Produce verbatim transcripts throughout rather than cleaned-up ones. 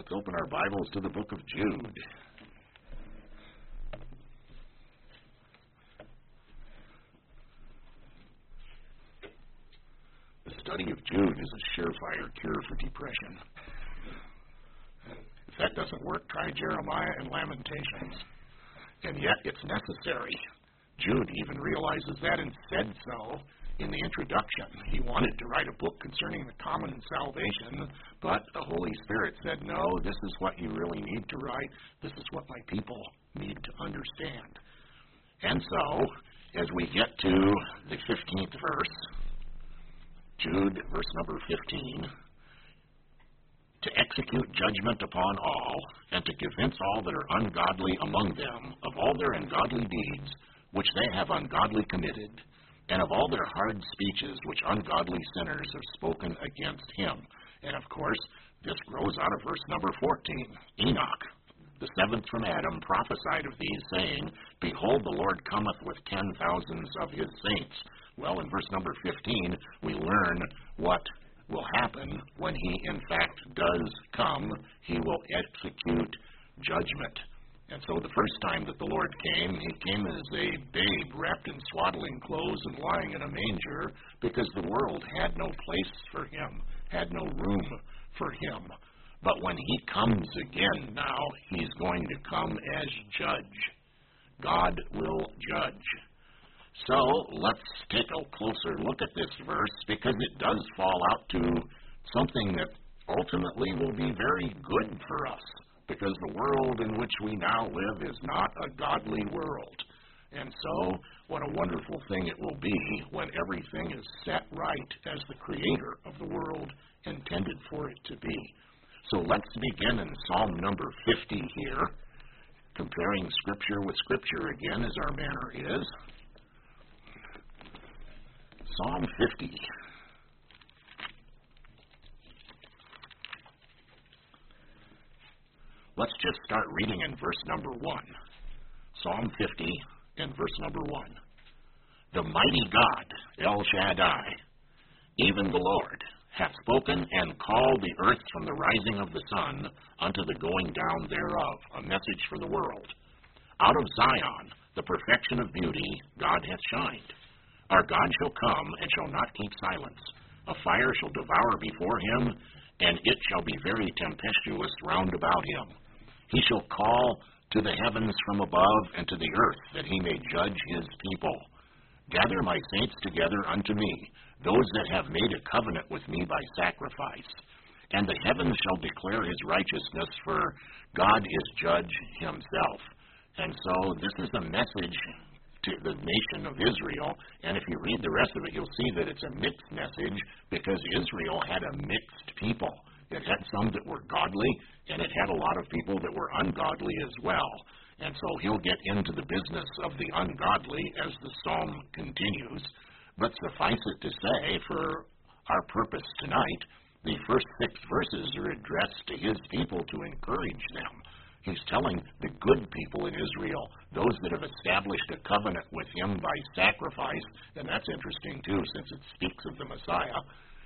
Let's open our Bibles to the book of Jude. The study of Jude is a surefire cure for depression. If that doesn't work, try Jeremiah and Lamentations. And yet it's necessary. Jude even realizes that and said so in the introduction. He wanted to write a book concerning the common salvation, but the Holy Spirit said, no, this is what you really need to write. This is what my people need to understand. And so, as we get to the fifteenth verse, Jude, verse number fifteen, to execute judgment upon all, and to convince all that are ungodly among them of all their ungodly deeds, which they have ungodly committed, and of all their hard speeches which ungodly sinners have spoken against him. And of course, this grows out of verse number fourteen. Enoch, the seventh from Adam, prophesied of these, saying, Behold, the Lord cometh with ten thousands of his saints. Well, in verse number fifteen, we learn what will happen when he, in fact, does come. He will execute judgment. And so the first time that the Lord came, he came as a babe wrapped in swaddling clothes and lying in a manger because the world had no place for him, had no room for him. But when he comes again now, he's going to come as judge. God will judge. So let's take a closer look at this verse because it does fall out to something that ultimately will be very good for us. Because the world in which we now live is not a godly world. And so, what a wonderful thing it will be when everything is set right as the Creator of the world intended for it to be. So let's begin in Psalm number fifty here, comparing Scripture with Scripture again, as our manner is. Psalm fifty. Let's just start reading in verse number one. Psalm fifty and verse number one. The mighty God, El Shaddai, even the Lord, hath spoken and called the earth from the rising of the sun unto the going down thereof, a message for the world. Out of Zion, the perfection of beauty, God hath shined. Our God shall come and shall not keep silence. A fire shall devour before him, and it shall be very tempestuous round about him. He shall call to the heavens from above and to the earth, that he may judge his people. Gather my saints together unto me, those that have made a covenant with me by sacrifice. And the heavens shall declare his righteousness, for God is judge himself. And so this is a message to the nation of Israel, and if you read the rest of it, you'll see that it's a mixed message, because Israel had a mixed people. It had some that were godly, and it had a lot of people that were ungodly as well. And so he'll get into the business of the ungodly as the psalm continues. But suffice it to say, for our purpose tonight, the first six verses are addressed to his people to encourage them. He's telling the good people in Israel, those that have established a covenant with him by sacrifice, and that's interesting too, since it speaks of the Messiah.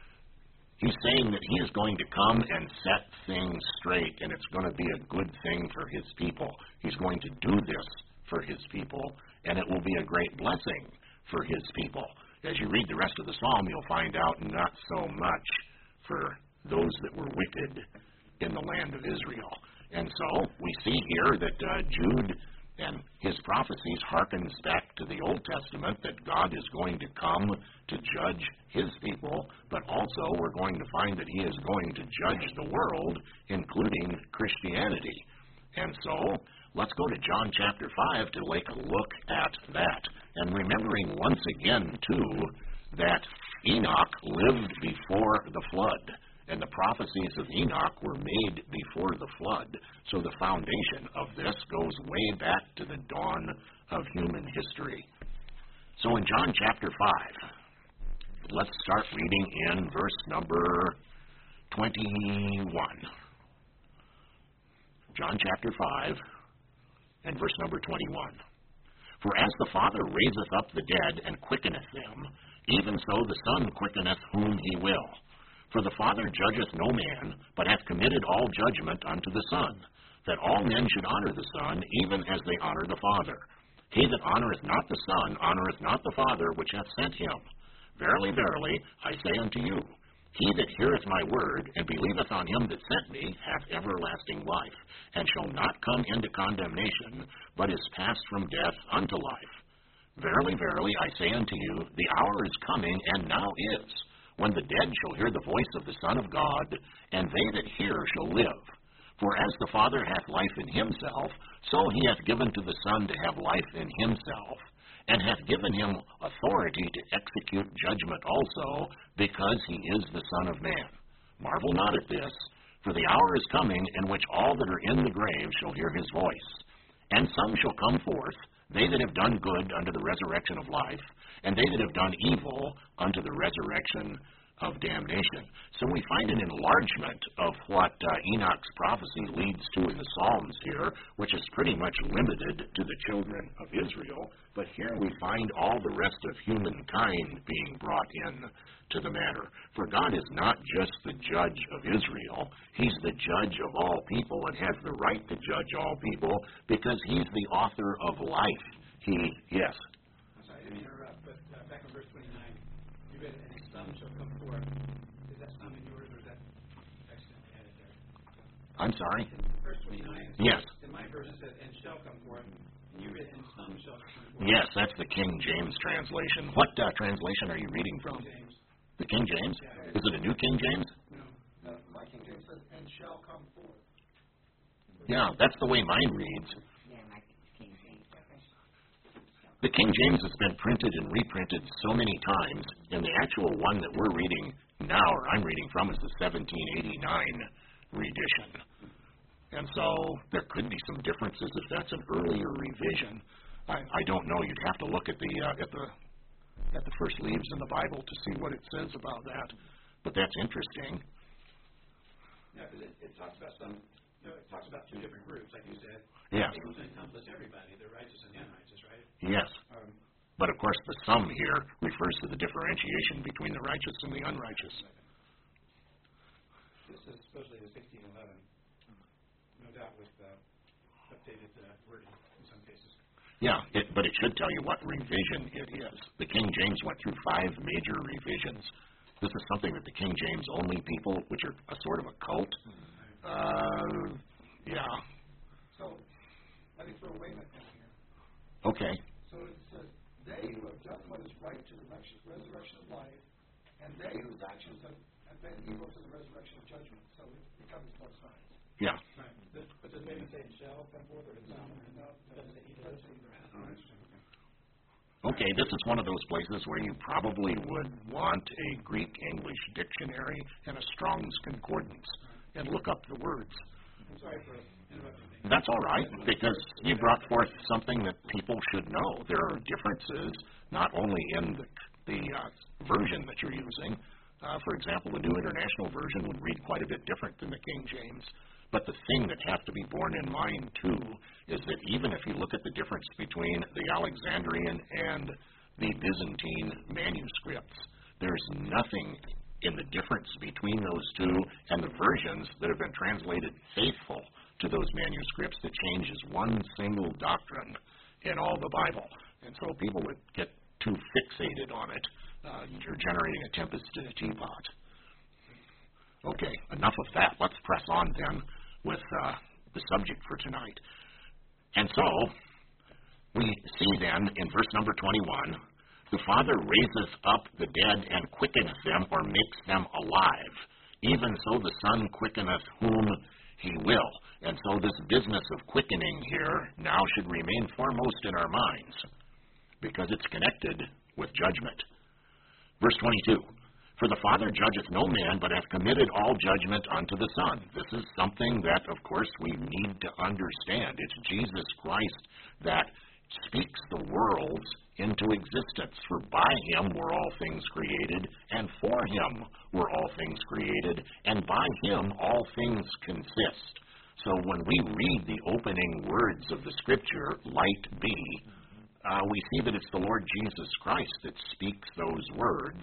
He's saying that he is going to come and set things straight, and it's going to be a good thing for his people. He's going to do this for his people, and it will be a great blessing for his people. As you read the rest of the psalm, you'll find out not so much for those that were wicked in the land of Israel. And so we see here that uh, Jude and his prophecies harkens back to the Old Testament that God is going to come to judge his people, but also we're going to find that he is going to judge the world, including Christianity. And so let's go to John chapter five to take a look at that. And remembering once again, too, that Enoch lived before the flood. And the prophecies of Enoch were made before the flood. So the foundation of this goes way back to the dawn of human history. So in John chapter five, let's start reading in verse number twenty-one. John chapter five and verse number twenty-one. For as the Father raiseth up the dead and quickeneth them, even so the Son quickeneth whom he will. For the Father judgeth no man, but hath committed all judgment unto the Son, that all men should honor the Son, even as they honor the Father. He that honoreth not the Son honoreth not the Father which hath sent him. Verily, verily, I say unto you, he that heareth my word, and believeth on him that sent me, hath everlasting life, and shall not come into condemnation, but is passed from death unto life. Verily, verily, I say unto you, the hour is coming, and now is, when the dead shall hear the voice of the Son of God, and they that hear shall live. For as the Father hath life in himself, so he hath given to the Son to have life in himself, and hath given him authority to execute judgment also, because he is the Son of Man. Marvel not at this, for the hour is coming in which all that are in the grave shall hear his voice. And some shall come forth, they that have done good unto the resurrection of life, and they that have done evil unto the resurrection of damnation. So we find an enlargement of what uh, Enoch's prophecy leads to in the Psalms here, which is pretty much limited to the children of Israel. But here we find all the rest of humankind being brought in to the matter. For God is not just the judge of Israel. He's the judge of all people and has the right to judge all people because he's the author of life. He, yes. I'm sorry, I didn't interrupt, but uh, back in verse twenty-nine, you read, and his son shall come forth. Is that some in yours, or is that accidentally added there? I'm sorry? In verse twenty-nine, yes. In my version it says, and shall come forth. And you read, and some shall come forth. Yes, that's the King James translation. What uh, translation are you reading from? King James. The King James? Yeah. Is it a New King James? No. No, my King James says, and shall come forth. Yeah, that's the way mine reads. Yeah, my King James. The King James has been printed and reprinted so many times, and the actual one that we're reading now, or I'm reading from, is the seventeen eighty-nine reedition. And so there could be some differences if that's an earlier revision. I, I don't know. You'd have to look at the uh, at the at the first leaves in the Bible to see what it says about that. But that's interesting. Yeah, because it, it talks about some. You know, it talks about two different groups, like you said. Yeah. It doesn't encompass everybody. The righteous and the unrighteous, right? Yes. Um, But of course, the sum here refers to the differentiation between the righteous and the unrighteous. This is supposedly the sixteen eleven, no doubt with uh, updated uh, wording in some cases. Yeah, it, but it should tell you what revision it is. The King James went through five major revisions. This is something that the King James only people, which are a sort of a cult. Uh, yeah. So, let me throw a wayment in here. Okay. So it says, they who have done what is right to the resurrection of life, and they whose actions have, have been evil to the resurrection of judgment. So it covers both sides. Yeah. Right. But, but does David say shall come forth, or does it no, doesn't say either? Oh, interesting. Okay, this is one of those places where you probably would want a Greek-English dictionary and a Strong's Concordance and look up the words. I'm sorry for interrupting me. That's all right, because you brought forth something that people should know. There are differences not only in the, the uh, version that you're using. Uh, for example, the New International Version would read quite a bit different than the King James. But the thing that has to be borne in mind, too, is that even if you look at the difference between the Alexandrian and the Byzantine manuscripts, there's nothing in the difference between those two and the versions that have been translated faithful to those manuscripts that changes one single doctrine in all the Bible. And so people would get too fixated on it. Uh, you're generating a tempest in a teapot. Okay, enough of that. Let's press on then with uh, the subject for tonight. And so, we see then in verse number twenty-one, the Father raiseth up the dead and quickeneth them, or makes them alive. Even so the Son quickeneth whom he will. And so this business of quickening here now should remain foremost in our minds, because it's connected with judgment. Verse twenty-two, for the Father judgeth no man, but hath committed all judgment unto the Son. This is something that, of course, we need to understand. It's Jesus Christ that speaks the worlds into existence. For by him were all things created, and for him were all things created, and by him all things consist. So when we read the opening words of the Scripture, light be, uh, we see that it's the Lord Jesus Christ that speaks those words.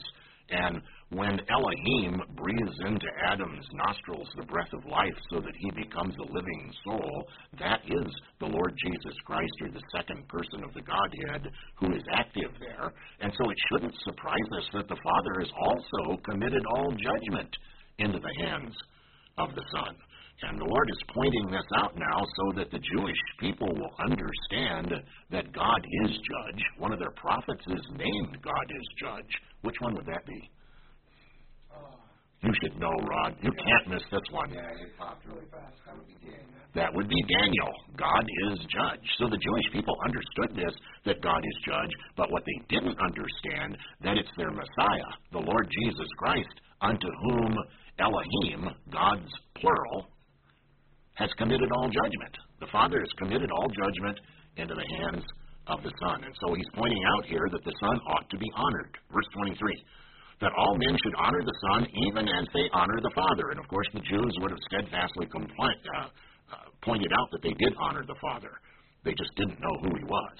And when Elohim breathes into Adam's nostrils the breath of life so that he becomes a living soul, that is the Lord Jesus Christ, or the second person of the Godhead, who is active there. And so it shouldn't surprise us that the Father has also committed all judgment into the hands of the Son. And the Lord is pointing this out now so that the Jewish people will understand that God is judge. One of their prophets is named God is judge. Which one would that be? Uh, you should know, Rod. You yeah. can't miss this one. Yeah, it popped really fast. That would be Daniel. That would be Daniel. God is judge. So the Jewish people understood this, that God is judge, but what they didn't understand, that it's their Messiah, the Lord Jesus Christ, unto whom Elohim, God's plural, has committed all judgment. The Father has committed all judgment into the hands of the Son. And so he's pointing out here that the Son ought to be honored. Verse twenty-three, that all men should honor the Son even as they honor the Father. And of course the Jews would have steadfastly compli- uh, uh, pointed out that they did honor the Father. They just didn't know who he was.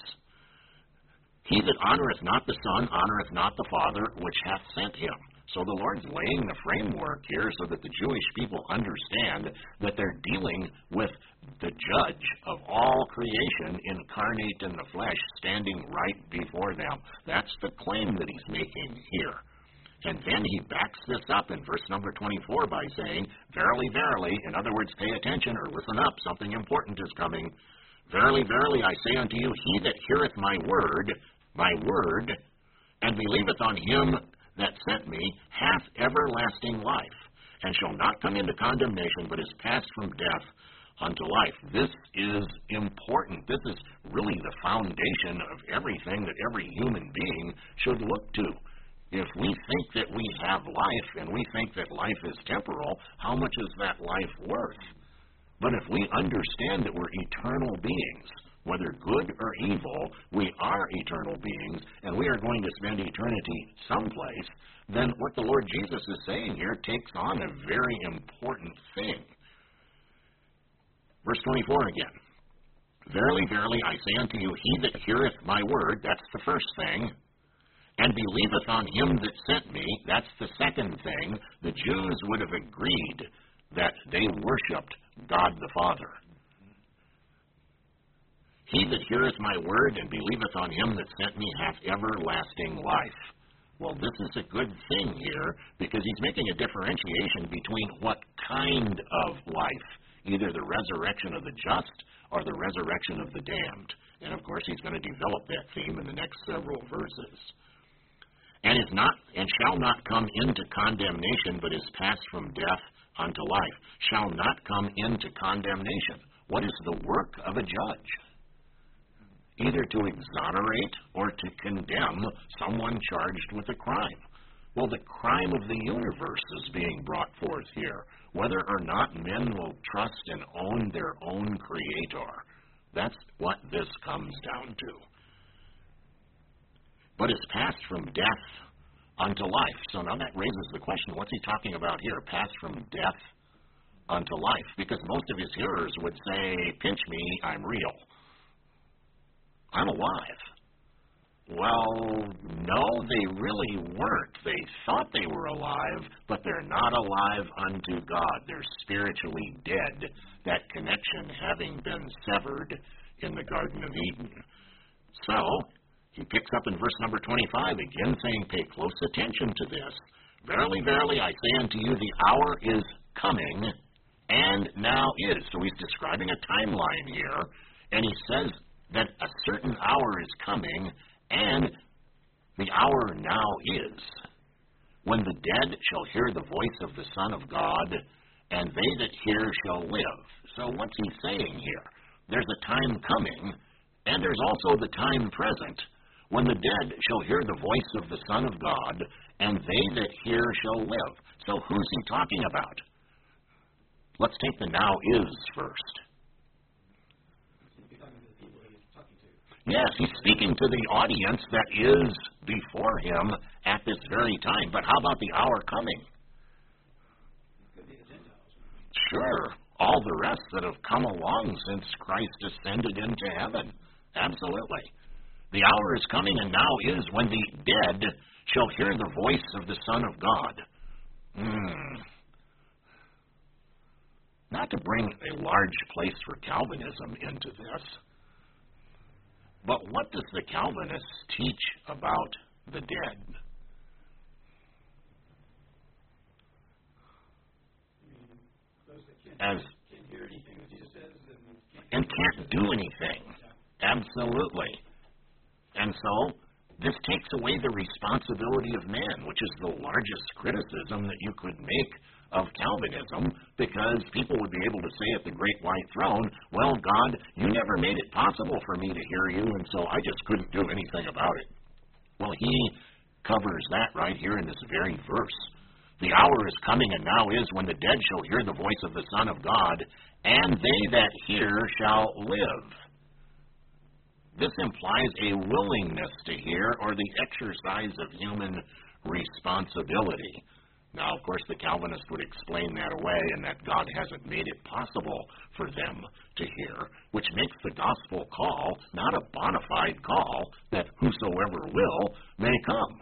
He that honoreth not the Son honoreth not the Father which hath sent him. So the Lord's laying the framework here so that the Jewish people understand that they're dealing with the judge of all creation incarnate in the flesh, standing right before them. That's the claim that he's making here. And then he backs this up in verse number twenty-four by saying, verily, verily, in other words, pay attention or listen up, something important is coming. Verily, verily, I say unto you, he that heareth my word, my word, and believeth on him that sent me, hath everlasting life, and shall not come into condemnation, but is passed from death unto life. This is important. This is really the foundation of everything that every human being should look to. If we think that we have life, and we think that life is temporal, how much is that life worth? But if we understand that we're eternal beings, whether good or evil, we are eternal beings, and we are going to spend eternity someplace, then what the Lord Jesus is saying here takes on a very important thing. Verse twenty-four again. Verily, verily, I say unto you, he that heareth my word, that's the first thing, and believeth on him that sent me, that's the second thing. The Jews would have agreed that they worshipped God the Father. He that heareth my word and believeth on him that sent me hath everlasting life. Well, this is a good thing here because he's making a differentiation between what kind of life, either the resurrection of the just or the resurrection of the damned. And, of course, he's going to develop that theme in the next several verses. And is not and shall not come into condemnation, but is passed from death unto life. Shall not come into condemnation. What is the work of a judge? Either to exonerate or to condemn someone charged with a crime. Well, the crime of the universe is being brought forth here, whether or not men will trust and own their own creator. That's what this comes down to. But is passed from death unto life. So now that raises the question, what's he talking about here? Passed from death unto life. Because most of his hearers would say, pinch me, I'm real. I'm alive. Well, no, they really weren't. They thought they were alive, but they're not alive unto God. They're spiritually dead, that connection having been severed in the Garden of Eden. So, he picks up in verse number twenty-five, again saying, pay close attention to this. Verily, verily, I say unto you, the hour is coming, and now is. So he's describing a timeline here, and he says that a certain hour is coming, and the hour now is, when the dead shall hear the voice of the Son of God, and they that hear shall live. So what's he saying here? There's a time coming, and there's also the time present, when the dead shall hear the voice of the Son of God, and they that hear shall live. So who's he talking about? Let's take the now is first. Yes, he's speaking to the audience that is before him at this very time. But how about the hour coming? Sure, all the rest that have come along since Christ ascended into heaven. Absolutely. The hour is coming, and now is when the dead shall hear the voice of the Son of God. Hmm. Not to bring a large place for Calvinism into this, but what does the Calvinists teach about the dead? Those that can't, As can't hear anything that Jesus says and can't, and can't do anything. Absolutely. And so, this takes away the responsibility of man, which is the largest criticism that you could make of Calvinism, because people would be able to say at the great white throne, well, God, you never made it possible for me to hear you, and so I just couldn't do anything about it. Well, he covers that right here in this very verse. The hour is coming, and now is, when the dead shall hear the voice of the Son of God, and they that hear shall live. This implies a willingness to hear, or the exercise of human responsibility. Now, of course, the Calvinists would explain that away, and that God hasn't made it possible for them to hear, which makes the gospel call not a bona fide call that whosoever will may come.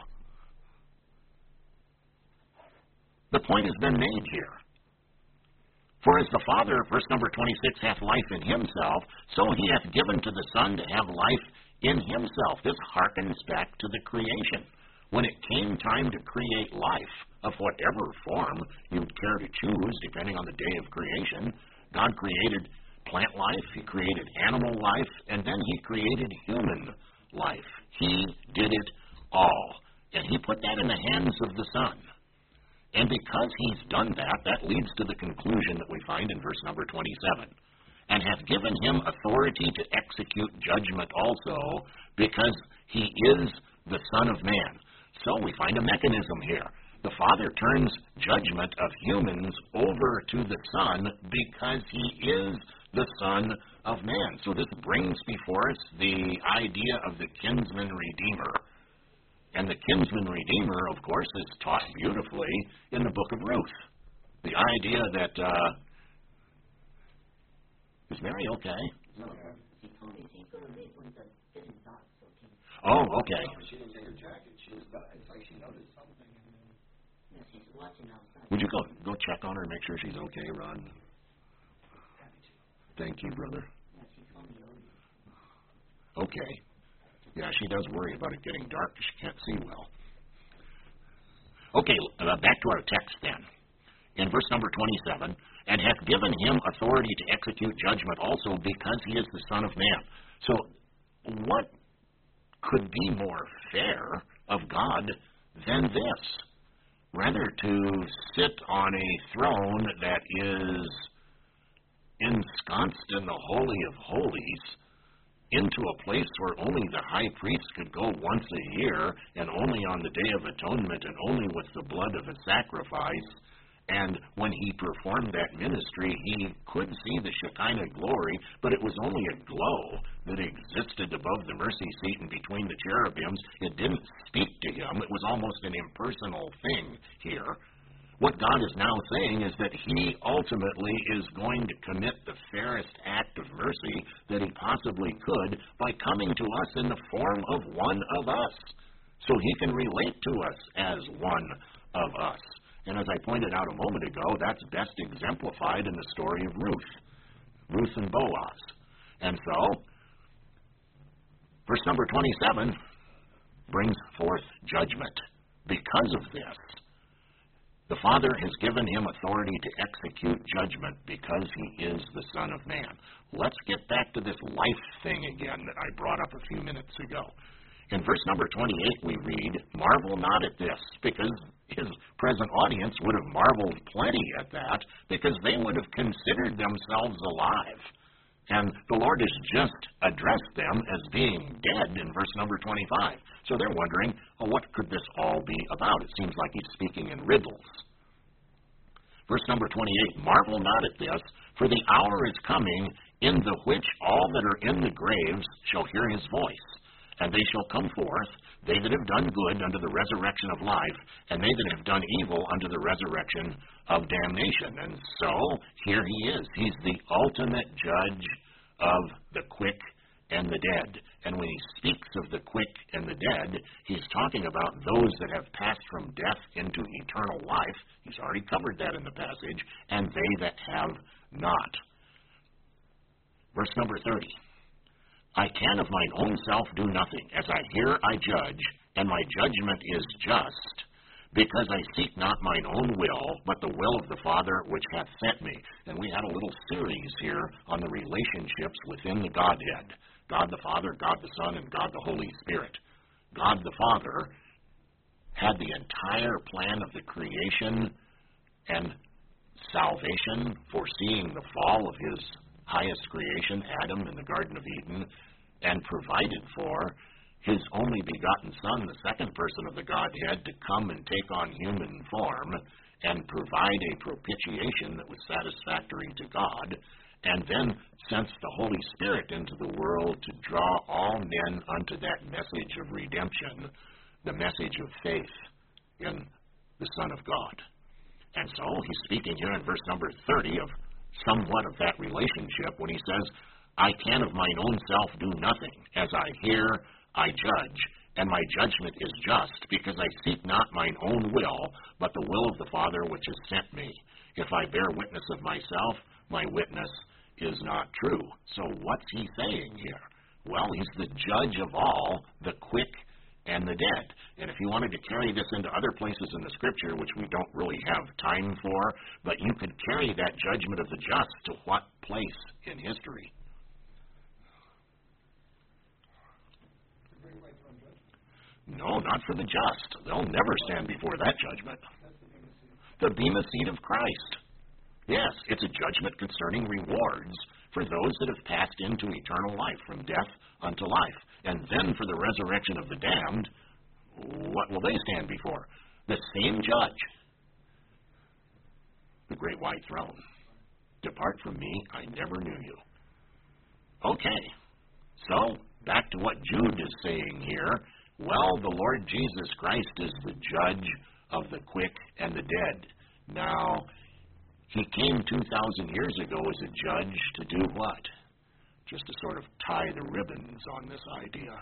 The point has been made here. For as the Father, verse number twenty-six, hath life in himself, so he hath given to the Son to have life in himself. This harkens back to the creation. When it came time to create life, of whatever form you'd care to choose, depending on the day of creation, God created plant life, he created animal life, and then he created human life. He did it all. And he put that in the hands of the Son. And because he's done that, that leads to the conclusion that we find in verse number twenty-seven. And hath given him authority to execute judgment also, because he is the Son of Man. So we find a mechanism here. The Father turns judgment of humans over to the Son because he is the Son of Man. So this brings before us the idea of the kinsman redeemer. And the kinsman redeemer, of course, is taught beautifully in the book of Ruth. The idea that, uh, is Mary okay? No, she told me she's going to leave when the getting dark, so she, Oh, okay. She didn't take her jacket. She was done. It's like she noticed something. yeah, she's watching outside. Would you go go check on her and make sure she's okay, Ron? Thank you, brother. Yeah, she told me earlier. Okay. Yeah, she does worry about it getting dark because she can't see well. Okay, uh, back to our text then. In verse number twenty-seven, and hath given him authority to execute judgment also because he is the Son of Man. So what could be more fair of God than this? Rather to sit on a throne that is ensconced in the Holy of Holies, into a place where only the high priest could go once a year, and only on the Day of Atonement, and only with the blood of a sacrifice. And when he performed that ministry, he could see the Shekinah glory, but it was only a glow that existed above the mercy seat and between the cherubims. It didn't speak to him. It was almost an impersonal thing here. What God is now saying is that he ultimately is going to commit the fairest act of mercy that he possibly could by coming to us in the form of one of us, so he can relate to us as one of us. And as I pointed out a moment ago, that's best exemplified in the story of Ruth, Ruth and Boaz. And so, verse number twenty-seven brings forth judgment. Because of this, the Father has given him authority to execute judgment because he is the Son of Man. Let's get back to this life thing again that I brought up a few minutes ago. In verse number twenty-eight we read, marvel not at this, because his present audience would have marveled plenty at that, because they would have considered themselves alive. And the Lord has just addressed them as being dead in verse number twenty-five. So they're wondering, oh, what could this all be about? It seems like he's speaking in riddles. Verse number twenty-eight, marvel not at this, for the hour is coming in the which all that are in the graves shall hear his voice. And they shall come forth, they that have done good unto the resurrection of life, and they that have done evil unto the resurrection of damnation. And so, here he is. He's the ultimate judge of the quick and the dead. And when he speaks of the quick and the dead, he's talking about those that have passed from death into eternal life. He's already covered that in the passage. And they that have not. Verse number thirty. I can of mine own self do nothing. As I hear, I judge, and my judgment is just, because I seek not mine own will, but the will of the Father which hath sent me. And we had a little series here on the relationships within the Godhead. God the Father, God the Son, and God the Holy Spirit. God the Father had the entire plan of the creation and salvation, foreseeing the fall of his highest creation, Adam, in the Garden of Eden, and provided for his only begotten Son, the second person of the Godhead, to come and take on human form and provide a propitiation that was satisfactory to God, and then sends the Holy Spirit into the world to draw all men unto that message of redemption, the message of faith in the Son of God. And so he's speaking here in verse number thirty of somewhat of that relationship when he says, I can of mine own self do nothing. As I hear, I judge, and my judgment is just, because I seek not mine own will, but the will of the Father which has sent me. If I bear witness of myself, my witness is not true. So what's he saying here? Well, he's the judge of all, the quick and the dead. And if you wanted to carry this into other places in the Scripture, which we don't really have time for, but you could carry that judgment of the just to what place in history? No, not for the just. They'll never stand before that judgment. The bema seat of Christ. Yes, it's a judgment concerning rewards for those that have passed into eternal life, from death unto life. And then for the resurrection of the damned, what will they stand before? The same judge. The great white throne. Depart from me, I never knew you. Okay, so back to what Jude is saying here. Well, the Lord Jesus Christ is the judge of the quick and the dead. Now, he came two thousand years ago as a judge to do what? Just to sort of tie the ribbons on this idea.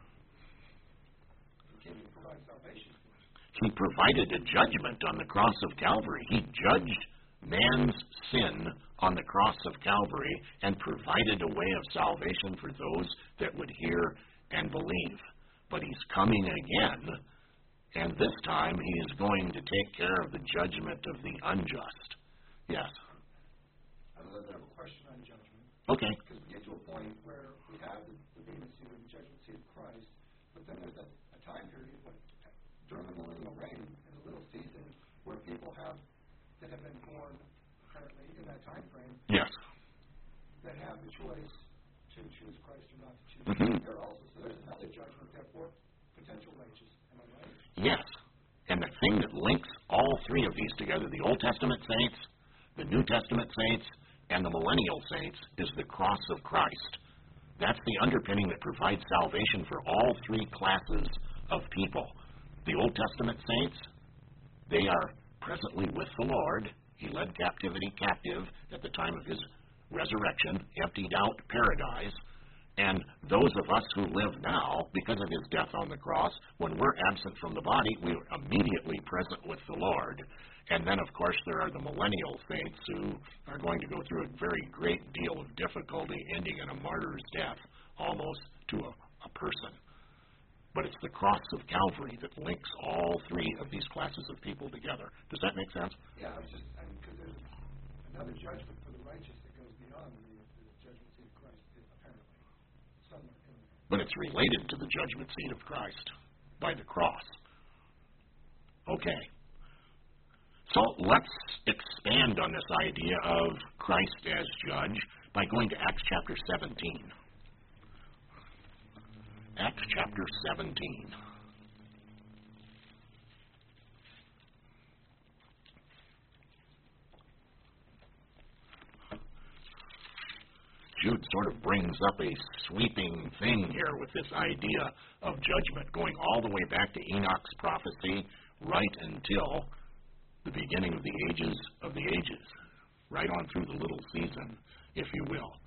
He came to provide salvation. He provided a judgment on the cross of Calvary. He judged man's sin on the cross of Calvary and provided a way of salvation for those that would hear and believe. But he's coming again, and this time he is going to take care of the judgment of the unjust. Yes? I have a question on judgment. Okay. Because we get to a point where we have the, the bema seat or the judgment seat of Christ, but then there's a, a time period when, during the millennial reign, in the little season, where people have that have been born apparently in that time frame. Yes. That have the choice to choose Christ or not to choose. Mm-hmm. There also, so there's another judgment there for potential righteous. Am I right? Yes. And the thing that links all three of these together, the Old Testament saints, the New Testament saints, and the millennial saints, is the cross of Christ. That's the underpinning that provides salvation for all three classes of people. The Old Testament saints, they are presently with the Lord. He led captivity captive at the time of his resurrection, emptied out paradise. And those of us who live now, because of his death on the cross, when we're absent from the body, we're immediately present with the Lord. And then, of course, there are the millennial saints who are going to go through a very great deal of difficulty, ending in a martyr's death, almost to a, a person. But it's the cross of Calvary that links all three of these classes of people together. Does that make sense? Yeah, I was just, I mean, because there's another judgment for the righteous that goes beyond the, the judgment seat of Christ, apparently, somewhere in there. But it's related to the judgment seat of Christ by the cross. Okay. So let's expand on this idea of Christ as judge by going to Acts chapter seventeen. Acts chapter seventeen. Jude sort of brings up a sweeping thing here with this idea of judgment, going all the way back to Enoch's prophecy right until the beginning of the ages of the ages, right on through the little season, if you will.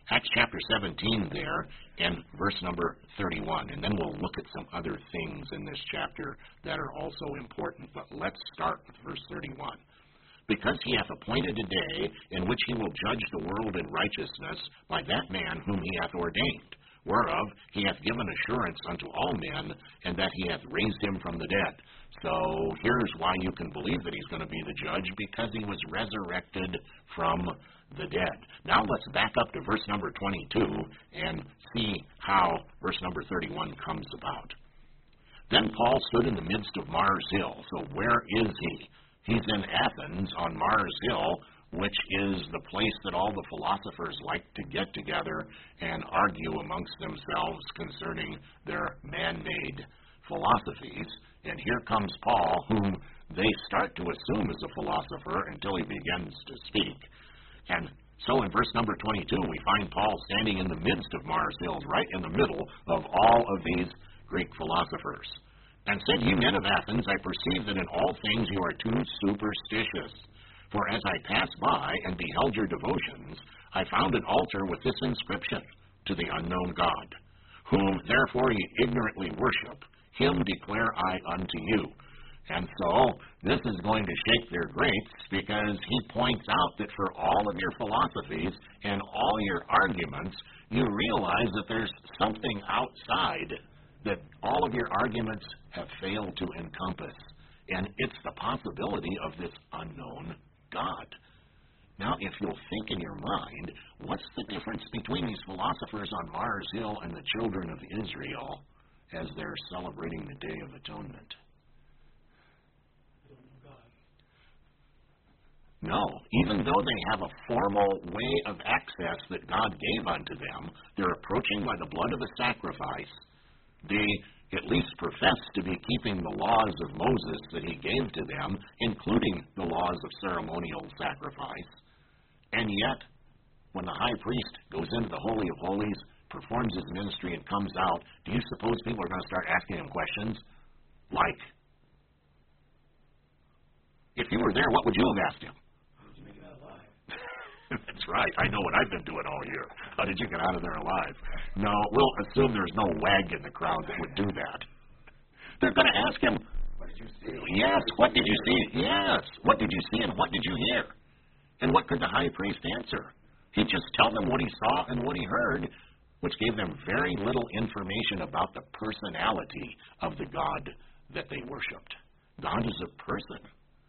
Acts chapter seventeen there, and verse number thirty-one. And then we'll look at some other things in this chapter that are also important. But let's start with verse thirty-one. Because he hath appointed a day in which he will judge the world in righteousness by that man whom he hath ordained, whereof he hath given assurance unto all men, and that he hath raised him from the dead. So here's why you can believe that he's going to be the judge, because he was resurrected from the dead. Now let's back up to verse number twenty-two and see how verse number thirty-one comes about. Then Paul stood in the midst of Mars Hill. So where is he? He's in Athens on Mars Hill, which is the place that all the philosophers like to get together and argue amongst themselves concerning their man-made philosophies. And here comes Paul, whom they start to assume is a philosopher until he begins to speak. And so in verse number twenty-two, we find Paul standing in the midst of Mars Hill, right in the middle of all of these Greek philosophers. And said, Ye men of Athens, I perceive that in all things you are too superstitious. For as I passed by and beheld your devotions, I found an altar with this inscription, To the unknown God, whom therefore ye ignorantly worship, him declare I unto you. And so this is going to shake their grapes, because he points out that for all of your philosophies and all your arguments, you realize that there's something outside that all of your arguments have failed to encompass. And it's the possibility of this unknown God. Now, if you'll think in your mind, what's the difference between these philosophers on Mars Hill and the children of Israel as they're celebrating the Day of Atonement? No, even though they have a formal way of access that God gave unto them, they're approaching by the blood of a sacrifice. They at least profess to be keeping the laws of Moses that he gave to them, including the laws of ceremonial sacrifice. And yet, when the high priest goes into the Holy of Holies, performs his ministry, and comes out, do you suppose people are going to start asking him questions like, if you were there, what would you have asked him? How did you make it out alive? That's right. I know what I've been doing all year. How did you get out of there alive? No, we'll assume there's no wag in the crowd that would do that. They're going to ask him, What did you see? yes, what did you see? Yes, what did you see and what did you hear? And what could the high priest answer? He'd just tell them what he saw and what he heard, which gave them very little information about the personality of the God that they worshipped. God is a person,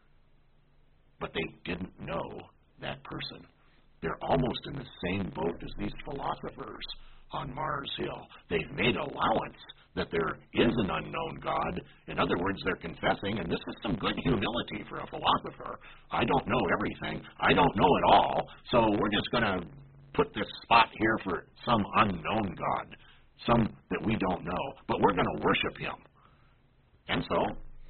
but they didn't know that person. They're almost in the same boat as these philosophers on Mars Hill. They've made allowance that there is an unknown God. In other words, they're confessing, and this is some good humility for a philosopher. I don't know everything. I don't know it all, so we're just going to put this spot here for some unknown God, some that we don't know, but we're going to worship him. And so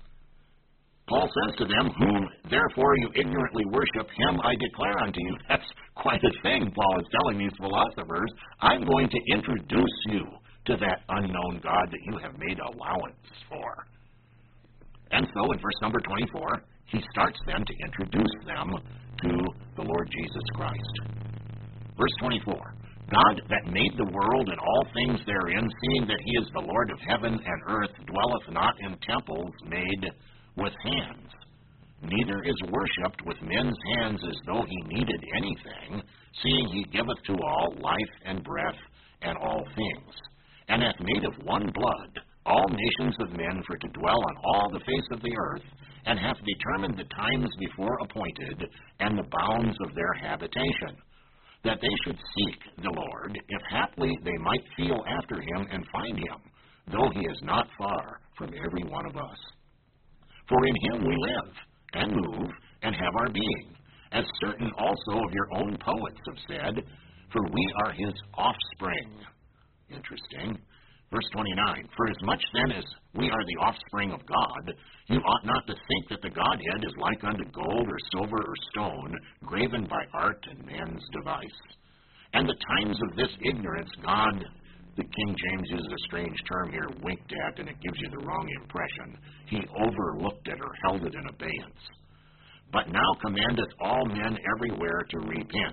Paul says to them, whom therefore you ignorantly worship, him I declare unto you. That's quite a thing Paul is telling these philosophers. I'm going to introduce you to that unknown God that you have made allowance for. And so in verse number twenty-four, he starts then to introduce them to the Lord Jesus Christ. Verse twenty-four, God that made the world and all things therein, seeing that he is the Lord of heaven and earth, dwelleth not in temples made with hands, neither is worshipped with men's hands as though he needed anything, seeing he giveth to all life and breath and all things, and hath made of one blood all nations of men for to dwell on all the face of the earth, and hath determined the times before appointed and the bounds of their habitation, that they should seek the Lord, if haply they might feel after him and find him, though he is not far from every one of us. For in him we live, and move, and have our being, as certain also of your own poets have said, for we are his offspring. Interesting. Verse twenty-nine, for as much then as we are the offspring of God, you ought not to think that the Godhead is like unto gold or silver or stone, graven by art and man's device. And the times of this ignorance God, the King James uses a strange term here, winked at, and it gives you the wrong impression. He overlooked it or held it in abeyance. But now commandeth all men everywhere to repent,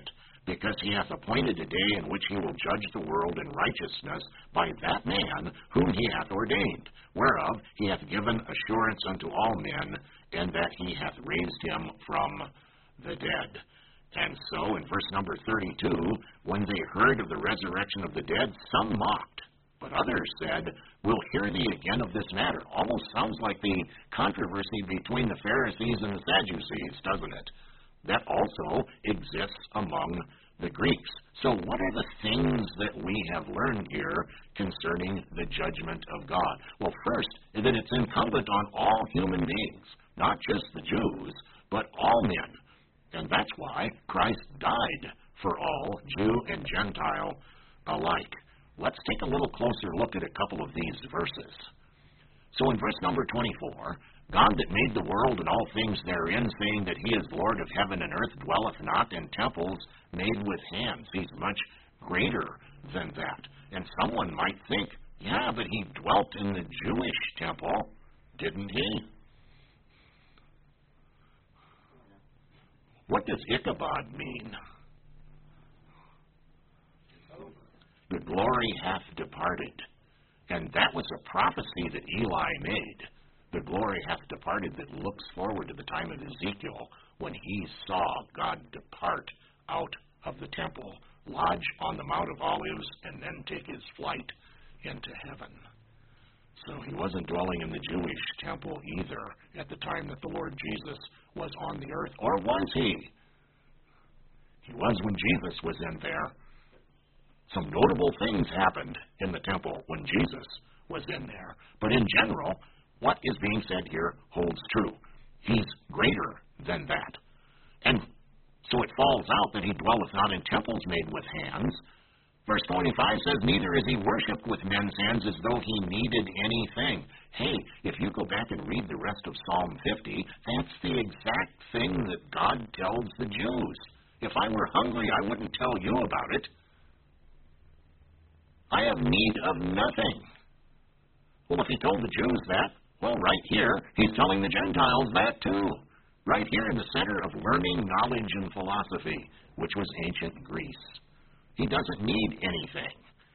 because he hath appointed a day in which he will judge the world in righteousness by that man whom he hath ordained, whereof he hath given assurance unto all men, and that he hath raised him from the dead. And so, in verse number thirty-two, when they heard of the resurrection of the dead, some mocked, but others said, We'll hear thee again of this matter. Almost sounds like the controversy between the Pharisees and the Sadducees, doesn't it? That also exists among the Greeks. So what are the things that we have learned here concerning the judgment of God? Well, first, that it's incumbent on all human beings, not just the Jews, but all men. And that's why Christ died for all, Jew and Gentile alike. Let's take a little closer look at a couple of these verses. So in verse number twenty-four, God that made the world and all things therein, saying that he is Lord of heaven and earth, dwelleth not in temples made with hands. He's much greater than that. And someone might think, yeah, but he dwelt in the Jewish temple, didn't he? What does Ichabod mean? The glory hath departed. And that was a prophecy that Eli made. The glory hath departed that looks forward to the time of Ezekiel when he saw God depart out of the temple, lodge on the Mount of Olives, and then take his flight into heaven. So he wasn't dwelling in the Jewish temple either at the time that the Lord Jesus was on the earth. Or was he? He was when Jesus was in there. Some notable things happened in the temple when Jesus was in there. But in general, what is being said here holds true. He's greater than that. And so it falls out that he dwelleth not in temples made with hands. Verse twenty-five says, Neither is he worshipped with men's hands as though he needed anything. Hey, if you go back and read the rest of Psalm fifty, that's the exact thing that God tells the Jews. If I were hungry, I wouldn't tell you about it. I have need of nothing. Well, if he told the Jews that, well, right here, he's telling the Gentiles that too. Right here in the center of learning, knowledge, and philosophy, which was ancient Greece. He doesn't need anything.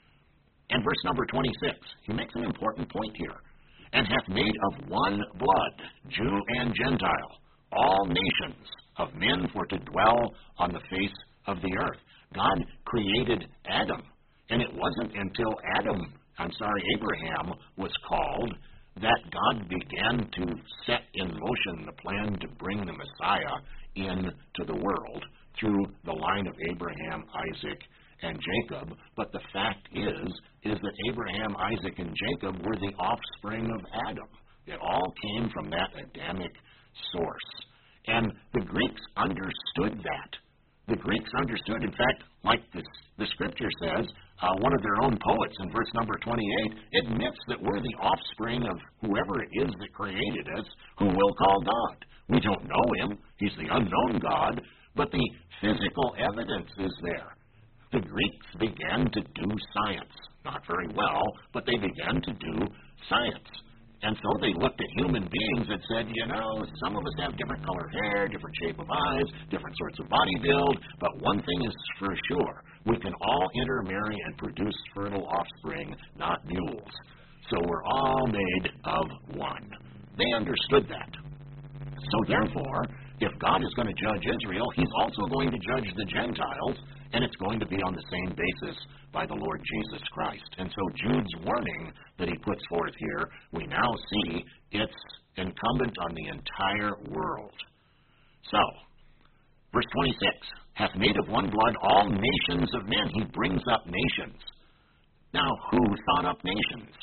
And verse number twenty-six, he makes an important point here. And hath made of one blood, Jew and Gentile, all nations of men for to dwell on the face of the earth. God created Adam. And it wasn't until Adam, I'm sorry, Abraham was called, that God began to set in motion the plan to bring the Messiah into the world through the line of Abraham, Isaac, and Jacob. But the fact is, is that Abraham, Isaac, and Jacob were the offspring of Adam. It all came from that Adamic source. And the Greeks understood that. The Greeks understood, in fact, like this, the scripture says, uh, one of their own poets in verse number twenty-eight admits that we're the offspring of whoever it is that created us, who will call God. We don't know him. He's the unknown God, but the physical evidence is there. The Greeks began to do science. Not very well, but they began to do science. And so they looked at human beings and said, you know, some of us have different color hair, different shape of eyes, different sorts of body build, but one thing is for sure. We can all intermarry and produce fertile offspring, not mules. So we're all made of one. They understood that. So therefore, if God is going to judge Israel, he's also going to judge the Gentiles, and it's going to be on the same basis by the Lord Jesus Christ. And so Jude's warning that he puts forth here, we now see it's incumbent on the entire world. So, verse twenty-six, hath made of one blood all nations of men. He brings up nations. Now, who thought up nations?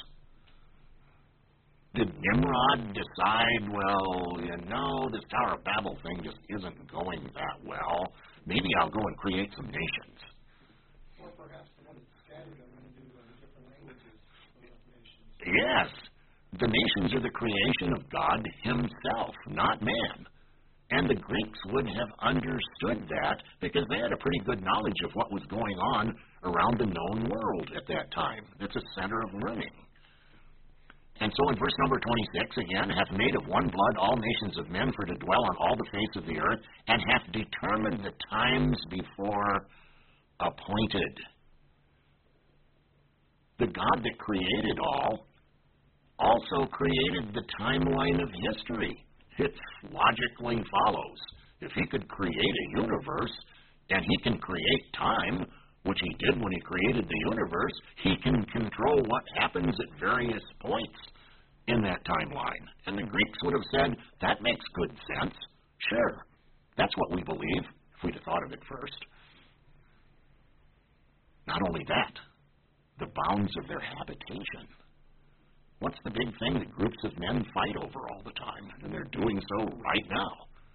Did Nimrod decide, well, you know, this Tower of Babel thing just isn't going that well. Maybe I'll go and create some nations. Or perhaps the one that scattered them into uh, different languages of nations. Yes. The nations are the creation of God himself, not man. And the Greeks would have understood that because they had a pretty good knowledge of what was going on around the known world at that time. It's a center of learning. And so in verse number twenty-six, again, hath made of one blood all nations of men for to dwell on all the face of the earth, and hath determined the times before appointed. The God that created all also created the timeline of history. It logically follows. If he could create a universe, and he can create time, which he did when he created the universe, he can control what happens at various points in that timeline. And the Greeks would have said, that makes good sense. Sure, that's what we believe, if we'd have thought of it first. Not only that, the bounds of their habitation. What's the big thing that groups of men fight over all the time? And they're doing so right now.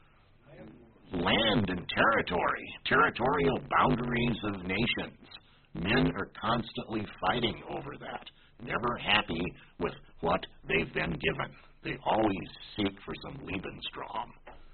Land and territory, territorial boundaries of nations. Men are constantly fighting over that, never happy with what they've been given. They always seek for some Lebensraum.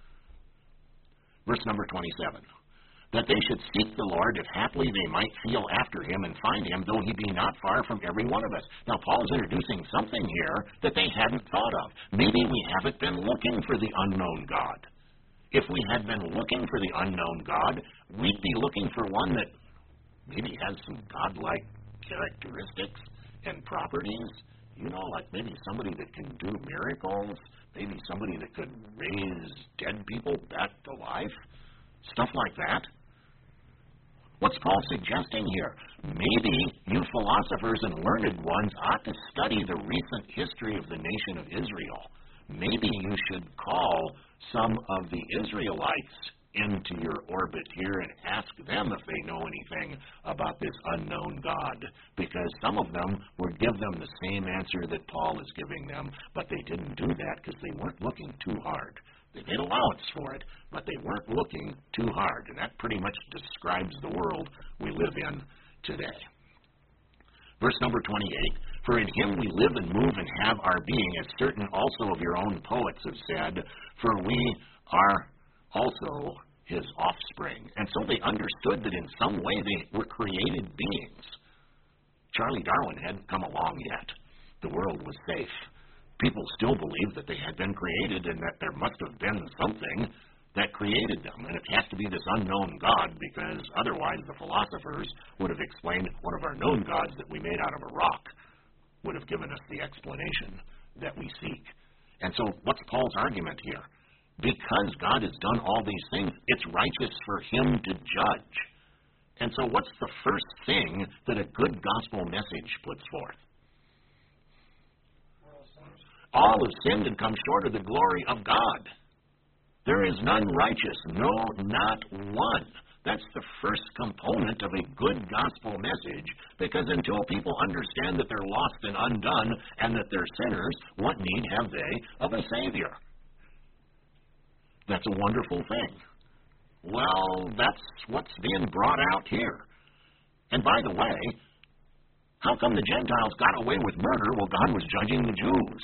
Verse number twenty-seven. That they should seek the Lord, if haply they might feel after him and find him, though he be not far from every one of us. Now, Paul's introducing something here that they hadn't thought of. Maybe we haven't been looking for the unknown God. If we had been looking for the unknown God, we'd be looking for one that maybe has some godlike characteristics and properties. You know, like maybe somebody that can do miracles, maybe somebody that could raise dead people back to life, stuff like that. What's Paul suggesting here? Maybe you philosophers and learned ones ought to study the recent history of the nation of Israel. Maybe you should call some of the Israelites into your orbit here and ask them if they know anything about this unknown God, because some of them would give them the same answer that Paul is giving them, but they didn't do that because they weren't looking too hard. They made allowance for it, but they weren't looking too hard, and that pretty much describes the world we live in today. Verse number twenty-eight, for in him we live and move and have our being, as certain also of your own poets have said, for we are also his offspring. And so they understood that in some way they were created beings. Charlie Darwin hadn't come along yet. The world was safe. People still believe that they had been created and that there must have been something that created them. And it has to be this unknown God, because otherwise the philosophers would have explained one of our known gods that we made out of a rock would have given us the explanation that we seek. And so what's Paul's argument here? Because God has done all these things, it's righteous for him to judge. And so what's the first thing that a good gospel message puts forth? All have sinned and come short of the glory of God. There is none righteous, no, not one. That's the first component of a good gospel message, because until people understand that they're lost and undone and that they're sinners, what need have they of a Savior? That's a wonderful thing. Well, that's what's being brought out here. And by the way, how come the Gentiles got away with murder while God was judging the Jews?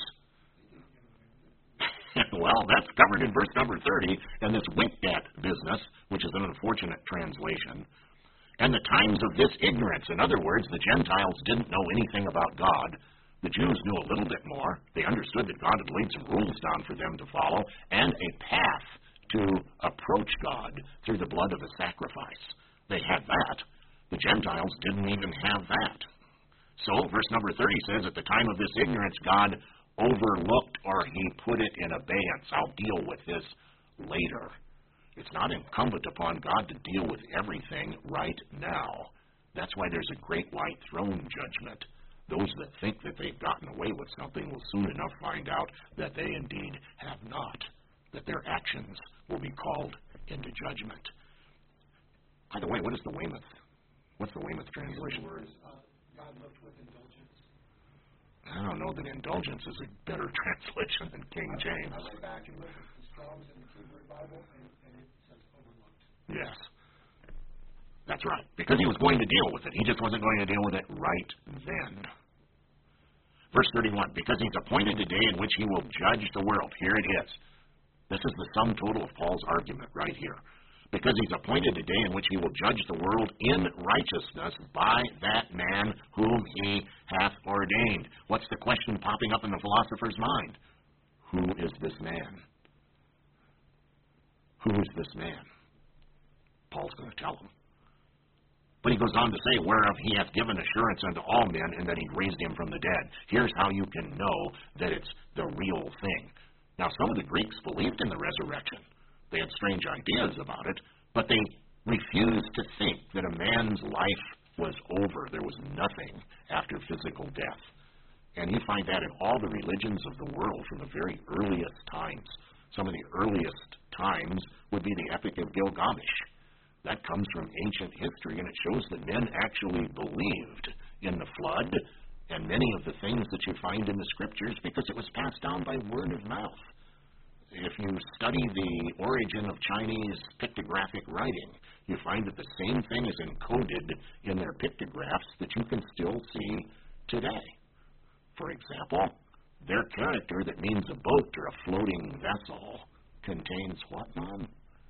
Well, that's covered in verse number thirty, and this winked at business, which is an unfortunate translation. And the times of this ignorance. In other words, the Gentiles didn't know anything about God. The Jews knew a little bit more. They understood that God had laid some rules down for them to follow, and a path to approach God through the blood of a sacrifice. They had that. The Gentiles didn't even have that. So, verse number thirty says, at the time of this ignorance, God overlooked, or he put it in abeyance. I'll deal with this later. It's not incumbent upon God to deal with everything right now. That's why there's a great white throne judgment. Those that think that they've gotten away with something will soon enough find out that they indeed have not, that their actions will be called into judgment. By the way, what is the Weymouth? What's the Weymouth translation? Words, uh, God looked with indulgence. I don't know that indulgence is a better translation than King James. I went back and looked at the Strong's and the Hebrew Bible, and, and it says overlooked. Yes. That's right. Because he was going to deal with it. He just wasn't going to deal with it right then. Verse thirty-one, because he's appointed a day in which he will judge the world. Here it is. This is the sum total of Paul's argument right here. Because he's appointed a day in which he will judge the world in righteousness by that man whom he hath ordained. What's the question popping up in the philosopher's mind? Who is this man? Who is this man? Paul's going to tell him. But he goes on to say, whereof he hath given assurance unto all men, and that he raised him from the dead. Here's how you can know that it's the real thing. Now, some of the Greeks believed in the resurrection. They had strange ideas about it, but they refused to think that a man's life was over. There was nothing after physical death. And you find that in all the religions of the world from the very earliest times. Some of the earliest times would be the Epic of Gilgamesh. That comes from ancient history, and it shows that men actually believed in the flood and many of the things that you find in the scriptures because it was passed down by word of mouth. If you study the origin of Chinese pictographic writing, you find that the same thing is encoded in their pictographs that you can still see today. For example, their character that means a boat or a floating vessel contains what, Mom?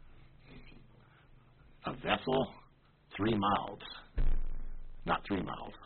A vessel, three mouths. Not three mouths.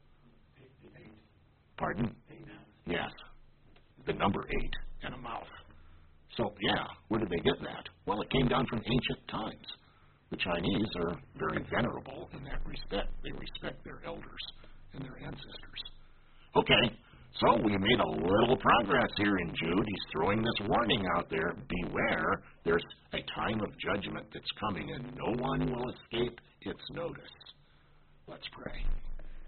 Pardon? Yes. The number eight and a mouth. So, yeah, where did they get that? Well, it came down from ancient times. The Chinese are very venerable in that respect. They respect their elders and their ancestors. Okay, so we made a little progress here in Jude. He's throwing this warning out there. Beware, there's a time of judgment that's coming, and no one will escape its notice. Let's pray.